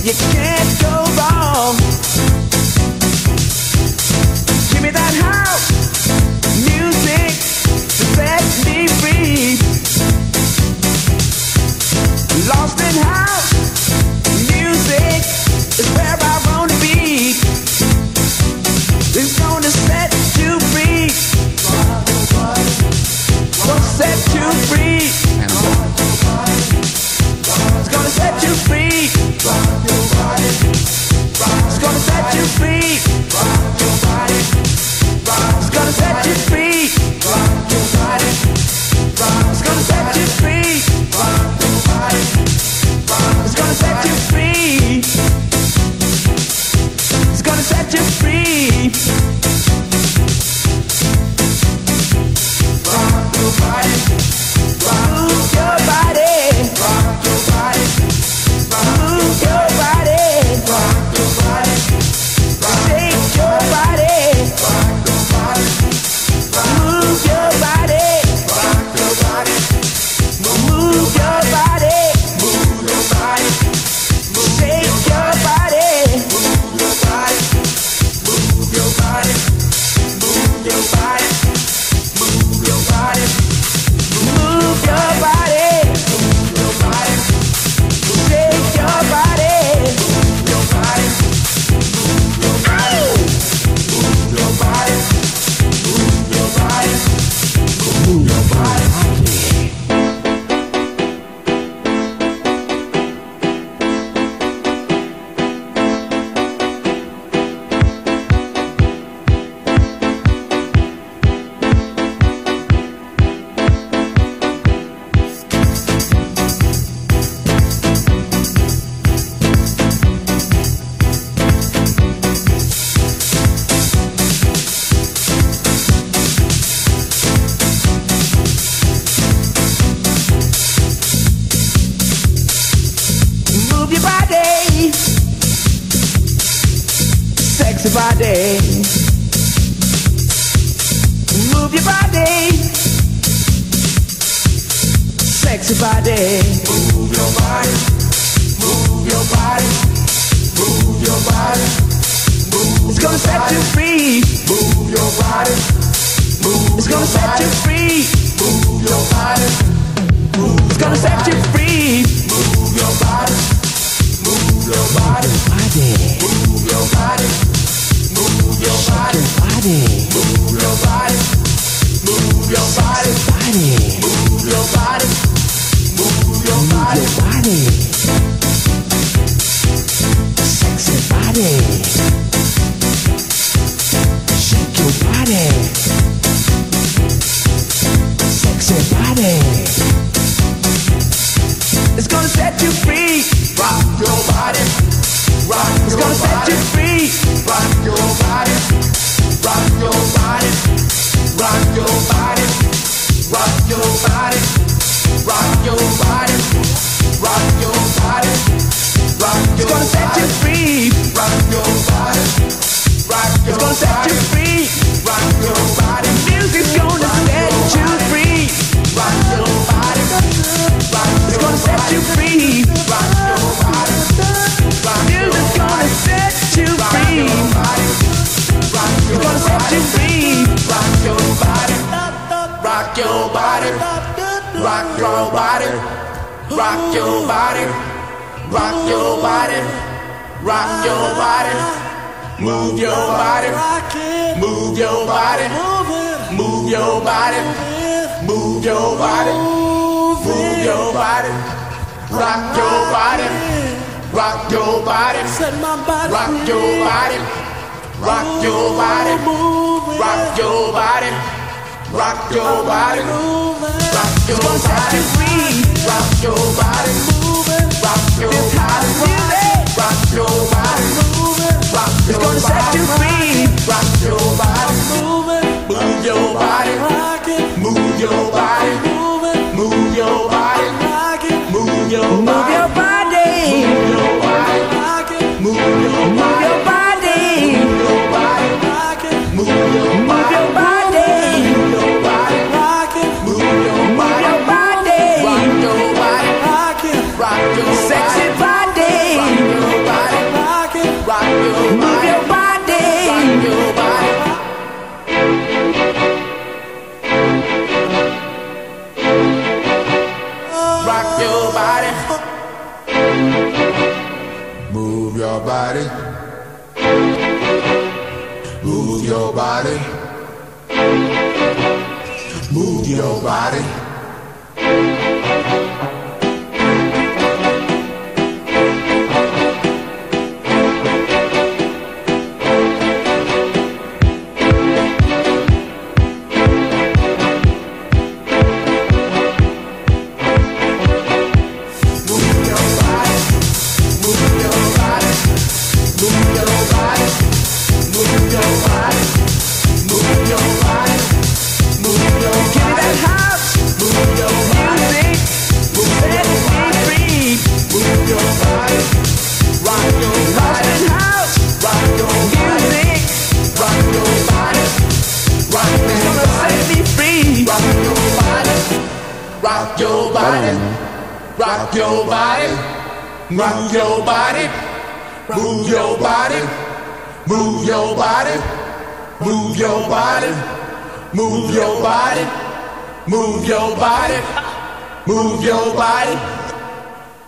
You can't go wrong. Give me that house music to set me free. Lost in house music is where I wanna be. It's gonna set you free. Gonna set you free. It's gonna set you free. It's gonna set you free. It's gonna set you free. It's gonna set you free. It's gonna set you free. It's gonna set you free. Rock your body. Move your body. Rock your body. Move your body. Rock your body. Shake your body. Rock your body. Move your body. Rock your body. Move your body. Move your body. Shake your body. Move your body. Move your body. Move your body. Move your body. Move your body. Move your body. Shake your body. Move your body. Move your body. Move your body. Move your body. Move your body. Move your body, sexy body. Move your body, sexy body. Move your body, move your body, move your body. Move. It's gonna set you free. Move your body, move. It's gonna set you free. Move your body, move. It's gonna set you free. Move your body. Move your body, move your body, move your body, move your body, move your body, move your body, move your body, sexy body, shake your body, sexy body. It's gonna set you free. Rock your body. Rock your body. It's gonna set you free. Rock your body. Rock your body. Rock your body. Rock your body. Rock your body. Rock your body. Rock your body. It's gonna set you free. Rock your body. Rock your body. It's gonna set you free. Rock your body. Music's gonna set you free. Rock your body. It's gonna set you free. Rock your body. Music's gonna set you free. It's gonna set you free. Rock your body. Rock your body. Rock your body. Rock your body. Rock your body. Rock your body. Move your body. Move your body. Move your body. Move your body. Move your body. Rock your body. Rock your body. Rock your body. Rock your body. Rock your body. Rock your body. Rock your body. Rock your body. Rock your body. Rock your body. It's gonna set you free. Rock your body. Move your body. Move your body. Move your body. Move your body. Move your body. Move your body. Move your body. Move your body. Move your body. Move your body. Move your body. Move your body. Rock your body. Rock your sexy body. Rock your body. Move your body. Move your body. Move your body. Rock your body, rock your body, rock your body, move your body, move your body, move your body, move your body, move your body, move your body.